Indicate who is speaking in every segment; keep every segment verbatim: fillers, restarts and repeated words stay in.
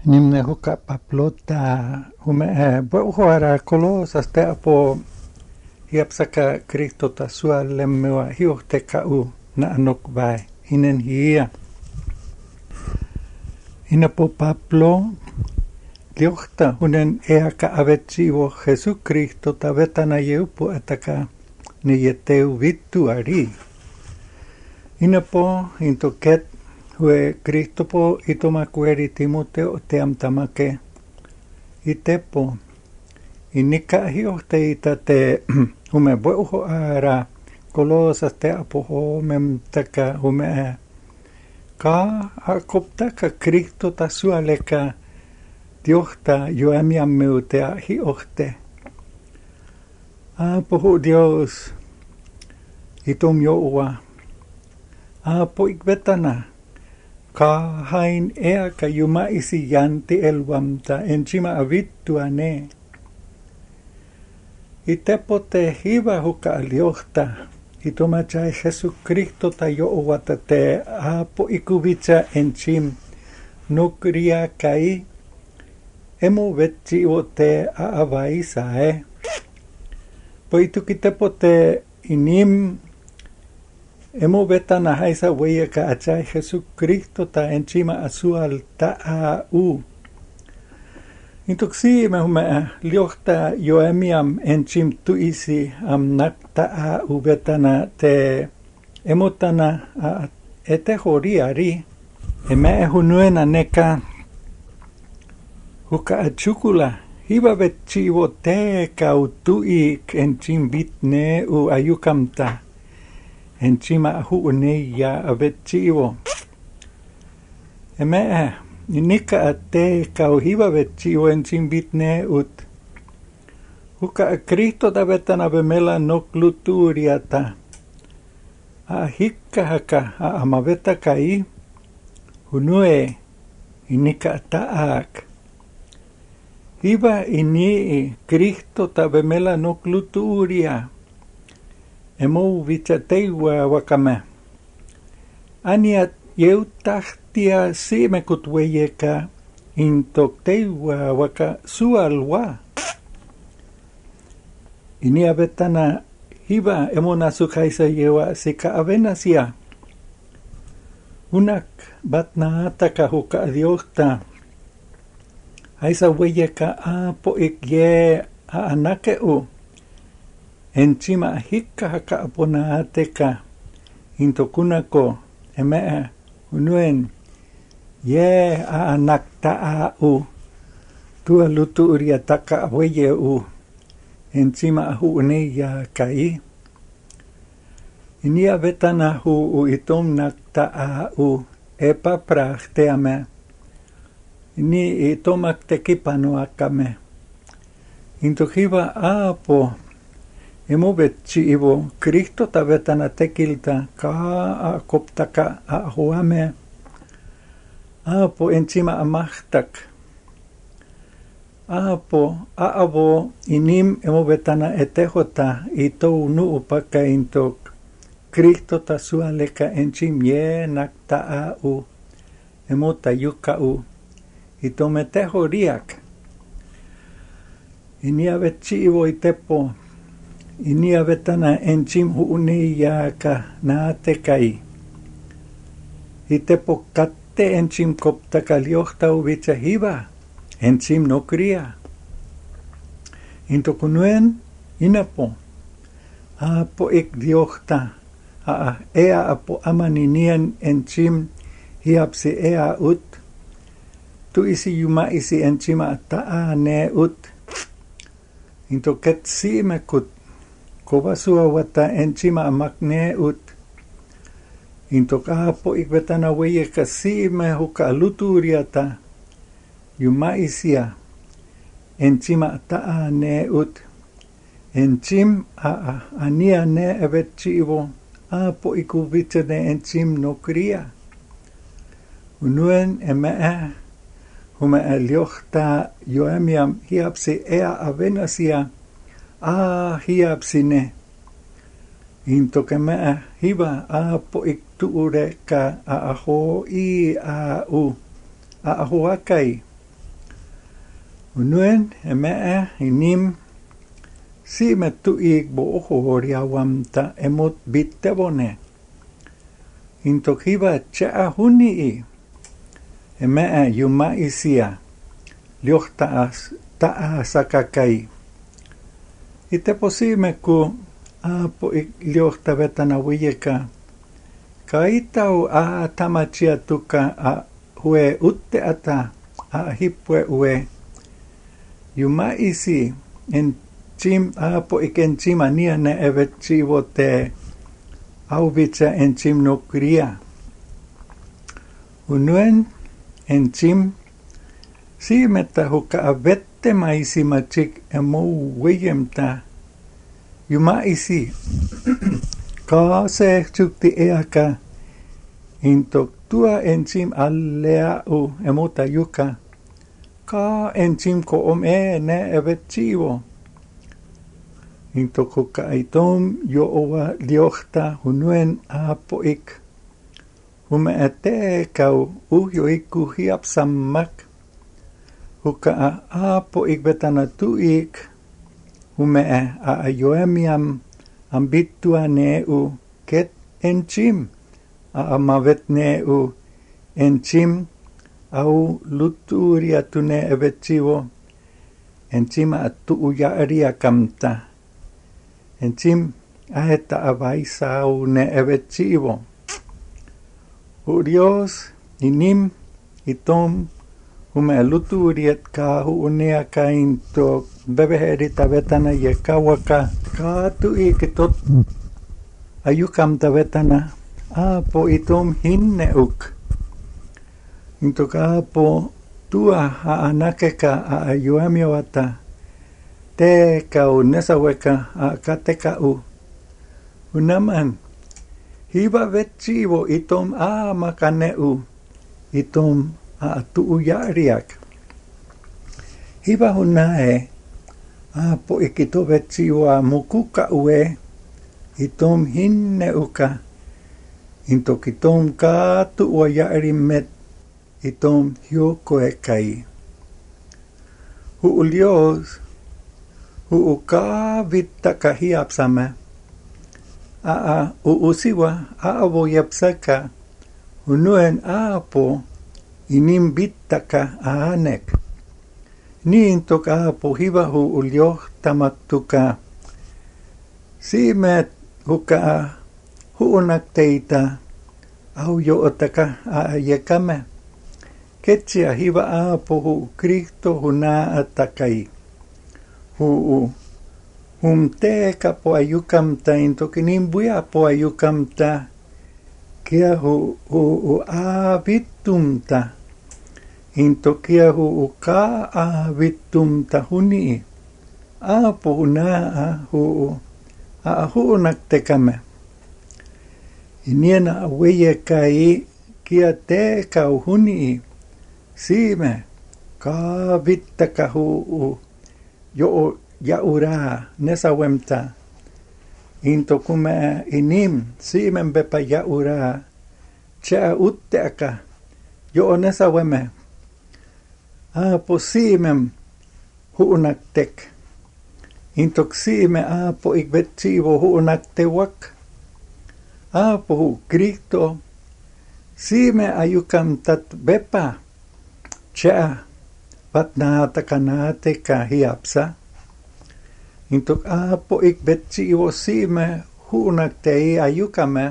Speaker 1: Nimne huka paplota hume buhara kolosas te apo hiapsaka Kristo tasua lemmua hiuhteka u na anok vai inen hia. Inapo Pablo liuhta hunen eaka avetsivo Jesucristo tavetana yeupu ataka ni yeteu vittu ari. Inapo intoket hue Kristo po itomakueri Timoteo team tamake itepo inika hiuhte ita te hume buho ara kolosas te apoho memtaka hume ka akoptaka Kristo tasualeka diuhta yoemiam meutea hiuhte. Apohu Dios itum youa apo ikvetana ka hain ea ka yuma isi yanti elwamta enchima avittu ane. Itepo te hiva huka aliohta itoma chai Jesucristo ta yoowata te apo ikuvicha enchim nukria kai emo vetsi o te aavai sae. Poitu kitepo te inim emo vetana haisa weya ka achai Jesucristo ta enchima asual ta a u. Intuksi me hume liohta yoemiam enchim tuisi am nak ta a u vetana te emotana a ete hori ari. Eme hunuena neka huka achukula hiva vetchivo te kautui enchim vitne u ayukamta. Enchima ahu uneya avetchivo. Eme inika ate kauhiva vetchivo enchim vitne ut. Huka Kristo tavetana vemela nokluturiata. A hikka haka a amaveta kai. Hunue inika taak. Hiva ini Kristo tavemela nokluturia. Emo vichateiwa wakame. Aniat yeutahtia simekut weyeka intokteiwa waka sualwa. Ini avetana hiva emona sukaisa yewa sika avenasia. Unak batna ataka huka adiokta. Aisa weyeka apo ikye a anakeu. Enchima hikka haka apona ateka intokunako emea unuen ye a anak ta u tua lutu uria taka weye u enchima ahu uneya kai inia vetana hu u itom nak ta u epa prachteame ini itomak tekipano akame intokiva apo emo vetchivo Kristo tavetana tekilta ka a koptaka a huame apo enchima amahtak apo a avo inim emo vetana etehota ito nu upaka intok Kristo tasualeka enchim ye nakta a u emo tayuka u ito meteho riak inia vetchivo itepo inia vetana enchim huuneya ka naatekai. Itepo katte enchim koptaka liuhta uvicha hiva. Enchim nokria. Intokunuen inapo. Apo ik liuhta. A ea apo amaninian enchim hiapsi ea ut. Tu isi yuma isi enchima taa ne ut. Intoket si mekut. Kovasua wata enchima amakne ut. Intok apo ikvetana weye kasime huka luturiata. Yuma isia. Enchima taa ne ut. Enchim a ania ne evetchivo. Apo ikuvicha ne enchim nokria. Unuen emea. Hume eliohta yoemiam hiapsi ea avenasia. Ah, hiapsine. Intokemea hiva apo iktuureka a aho i a u. A aho akai. Unuen emea inim si me tuig bo ohoriawam ta emot bittebone. Intokiva cea hunii emea yumaisia liohtaas taa sakakai. Ite posime ku apo ik liohta vetana wiyeka kaitau a tamachia tuka a hue utte ata a hipwe ue yumaisi en chim apo ik en chimania ne evet chivo te auvica en chim no kria. Unuen en chim si meta huka avette maisi machik emo weyemta yumaisi ka se chukti eaka intok tua en chim alea u emota yuka ka en chim ko om e ne evet chivo intok huka aitom yo owa liohta hunuen apo ik hume ate kau u yo iku hiap sammak huka a apo ik betana tu ik hume a a yoemiam ambitua ne u ket en chim a amavet ne u en chim au luturia tune evetivo en chim a tu uyaria kamta en chim a eta avaisa u ne evetivo u Dios inim itom hume luturiet ka hu unea ka into bebeherita vetana ye kawaka ka tu ikitot ayukam ta vetana apo itom hinneuk into ka po tua a anakeka a ayuamiwata te ka unesaweka a kateka u unaman hiba vetchivo itom a makaneu itom a tu uyariak hiba hunae a po ikito vetchivo a mukuka ue itom hinneuka into kitom ka tu uyari met itom hyoko ekai hu ulios hu uka vitaka hiapsame a a u usiwa a avo yapsaka unuen a po inim vitaka anek ni intok a po hiba hu ulioh tamatuka si met huka hu unak teita au yo otaka a yekame ketsia hiba a po hu Cristo huna atakai hu hum te ka po ayukam ta intok inim buya po ayukam ta kia hu hu hu a vitum ta into kia hu hu ka a vitum ta huni a po huna a hu a hu unak te kame iniena aweye kai kia te ka huni sime ka vitta ka hu yo ya ura nesa wemta into kuma inim simen bepa ya ura cha utte aka yo nesa weme a po simen hu unak tek into sime a po ikvetchivo hu unak te wak a po hu Cristo sime ayukam tat bepa cha patnata kanate ka hiapsa intok a po ik betchivo sime hunak te ayukame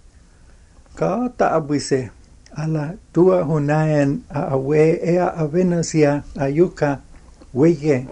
Speaker 1: ka taabwise ala tua hunaen a awe ea avenasia ayuka weye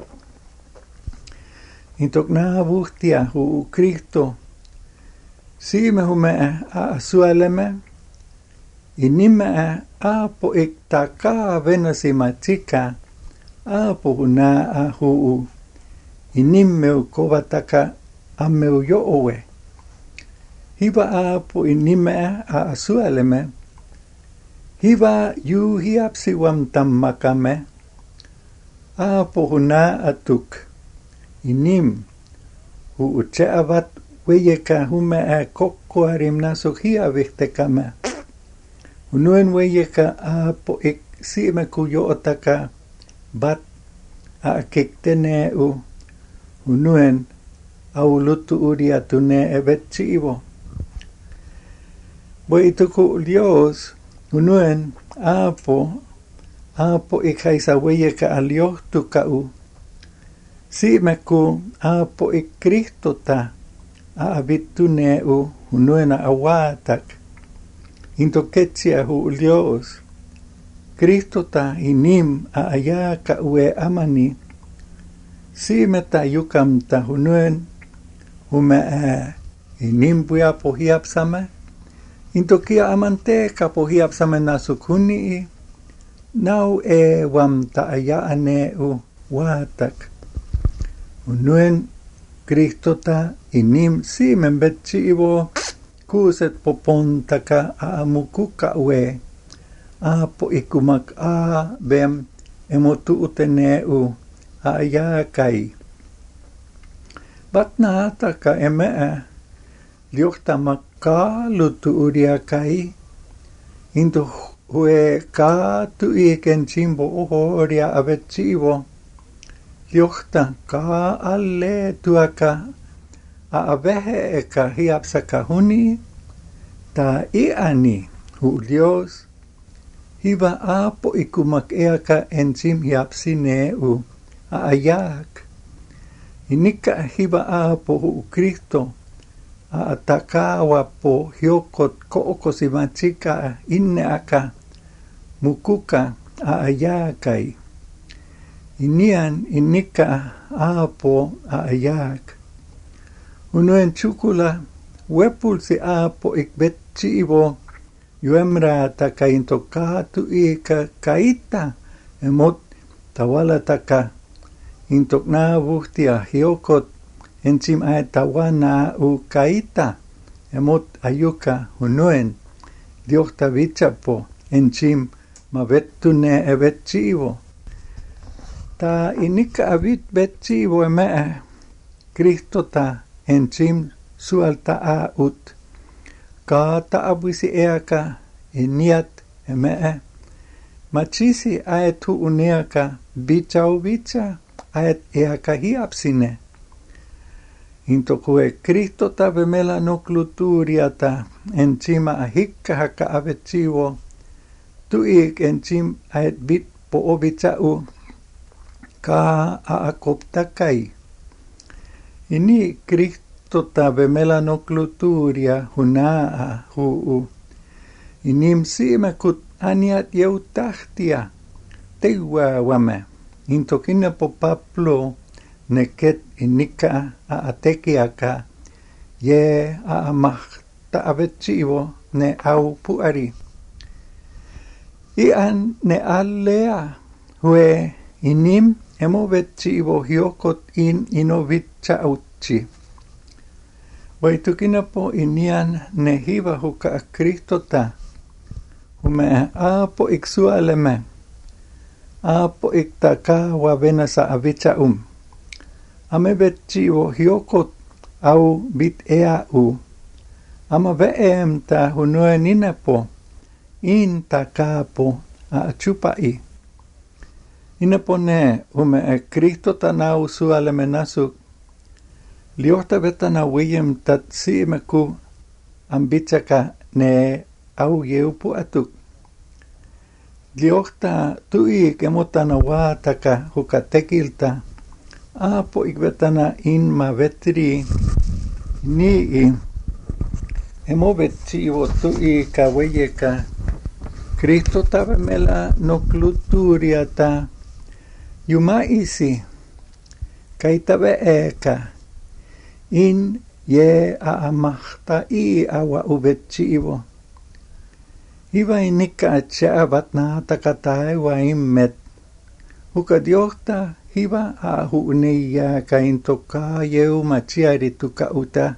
Speaker 1: intok na buhtia hu Cristo sime hume a sualeme inime a po ik taka avenasi matika a po huna a hu inim meu kovataka a meu yo owe. Hiba a po inime a asualeme. Hiba yu hiapsiwam tammakame. A po huna atuk. Inim hu ucheavat weyeka hume a kokko harim nasuk hiavihtekame. Unuen weyeka a po ik siime kuyo otaka bat a kiktene u unuen au lutu uria tune evetchivo. Voy tuku Dios unuen apo apo ikaisaweye ka alios tukau. Si meku apo ikristo ta a abitune u unuen awatak. Into ketsia hu Dios. Kristo ta inim a aya ka ue amani. Si meta yukam ta hunuen hume a inim buya pohiap sama. Into kia amante ka pohiap sama nasukuni. Nau e wam ta aya ane u watak. Hunuen Kristo ta inim si membetsi iwo kuset popon taka a amukuka ue. Apo ikumak a bem emotu utene u a ya kai. Batna taka emea liokta makka lutu uria kai. Into hue ka tu iken chimbo oho ria avetsivo. Liokta ka alle tuaka a avehe eka hiapsaka huni ta iani hu Dios. Hiva apo ikumak eaka enzim hiapsine u a ayak. Inika hiva apo hu Kristo a atakawa po hiokot kooko simachika inne aka mukuka a ayakai. Inian inika apo a ayak. Unuen chukula wepulsi apo ikbetchi ivo yuemra taka into katu ika kaita emot tawala taka into na vuhtia hiokot encim ay tawana u kaita emot ayuka hunuen diokta vichapo encim mavettune evetchivo. Ta inika avit vetchivo emea Kristo ta encim sualta a ut. Ka taabwisi eaka eniat emee. Machisi aet hu uneaka bichau bicha aet eaka hiapsine. Into kue Kristo ta vemela nukluturiata encima ahikka haka avetsivo. Tuik encim aet bit po obichau ka aakoptakai. Ini Kristo tota vemela nokluturia hunaa huu. Inim siimekut aniat yeutahtia teua wame. Into kina po Pablo neket inika a atekiaka ye a amahta avetsivo ne au puari. Ian ne allea hue inim emovetsivo hiokot in inovitsa utsi. Vaitukina po inian ne hiva huka a Kristo ta. Hume apo iksualeme. Apo iktaka wavena sa avicha um. Ame vetsivo hiokot au bit ea u. Ama veem ta hunue ninapo. In takapo a chupai. Inapo ne hume a Kristo ta nau sualeme nasuk. Liota vetana wiyem tat siimeku ambitsaka ne au yeupu atuk. Liota tui kemotana waataka hukatekilta. Apo ikvetana in ma vetri nii. Emo vetsivo tui kaweyeka. Kristo tavemela nokluturiata. Yumaisi. Kaitave eka. In ye a amahta i awa uvetsivo. Iva inika atsia vatna takatai wa immet. Huka diokta hiva a huuneia ka intoka yeu machiari tuka uta.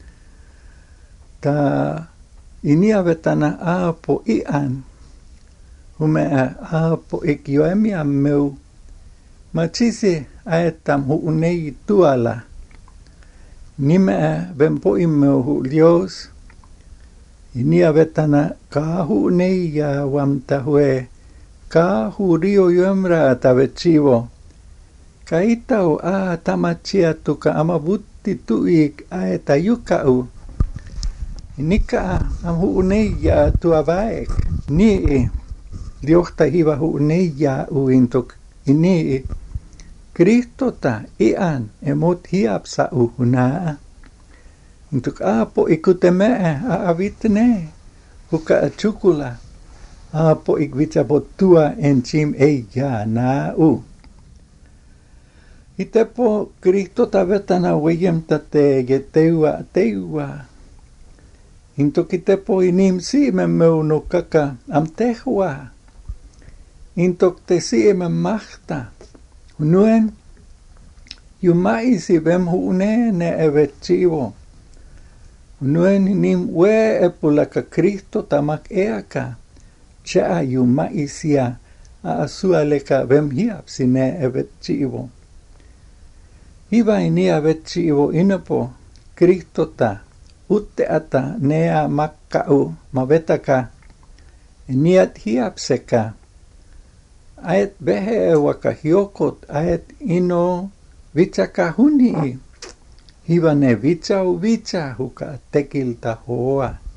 Speaker 1: Ta inia vetana apo ian. Hume a apo ikioemi ammeu. Machisi aetam huunei tuala. Nimea vempo immeu hu Dios. Inia vetana ka huuneia wamta hue. Ka hurio yomra atavetsivo. Kaitau a tamachia tuka amavutti tui aeta yukau. Nika am huuneja tuavaek. Nii liokta hiva huuneja uintok. Ini Kristota ian emot hiapsa uhunaa. Intuk apo ikutemee a avitne. Huka achukula. Apo ikvitsa botua enchim eja naa u. Itepo Kristota vetana weyem tate geteua teua. Intuk itepo inim siime meuno kaka am tehua. Intuk te siime mahta. Nuen yumaisi vem huune ne evetchivo. Nuen nim we epulaka Kristo tamak eaka. Cha yumaisia a asualeka vem hiapsine evetchivo. Iva inia vetchivo inapo Kristota utteata nea makkau mavetaka niat hiapseka. Aet behe waka hiokot aet ino vichaka hunii. Hiva ne vicha u vicha huka tekilta hoa.